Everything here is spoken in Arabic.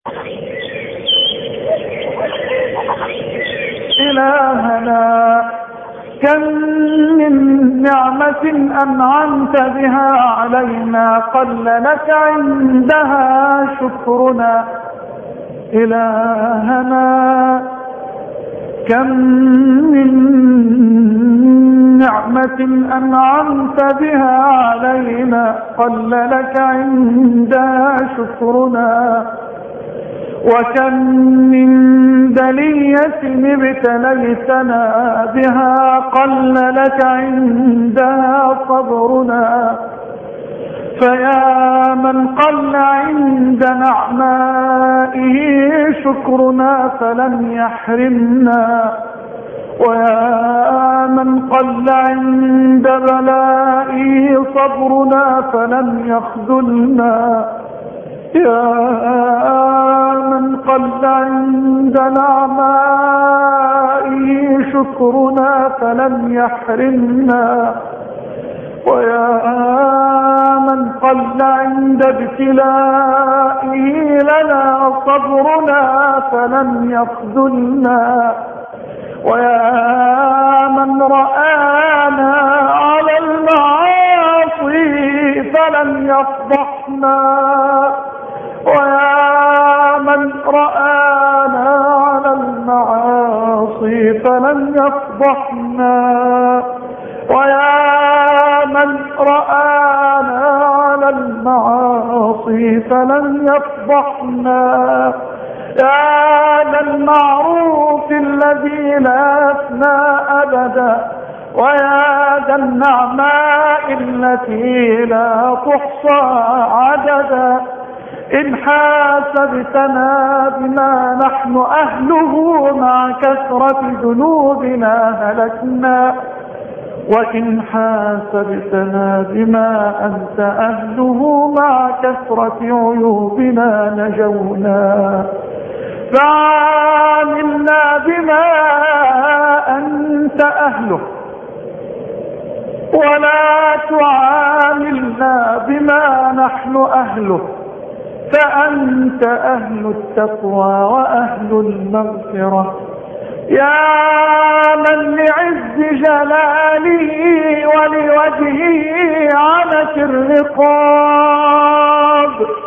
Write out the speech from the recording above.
إلهنا كم من نعمة أنعمت بها علينا قل لك عندها شكرنا. إلهنا كم من نعمة أنعمت بها علينا قل لك عندها شكرنا. وكم من بلية ابتليتنا بها قل لك عندها صبرنا. فيا من قل عند نعمائه شكرنا فلم يحرمنا، ويا من قل عند بلائه صبرنا فلم يخذلنا. يا من قل عند نعمائه شكرنا فلم يحرمنا، ويا من قل عند ابتلائه لنا صبرنا فلم يخذلنا. ويا من رآنا على المعاصي فلم يفضحنا، ويا من رآنا على المعاصي فلم يفضحنا. ويا من رآنا على المعاصي فلم يفضحنا. يا ذا المعروف الذي لا يفنى أبدا، ويا ذا النعماء التي لا تحصى عددا. إن حاسبتنا بما نحن أهله مع كثرة ذنوبنا هلكنا، وإن حاسبتنا بما أنت أهله مع كثرة عيوبنا نجونا. فعاملنا بما أنت أهله ولا تعاملنا بما نحن أهله، فأنت أهل التقوى وأهل المغفرة. يا من لعز جلاله ولوجهه عنت الرقاب،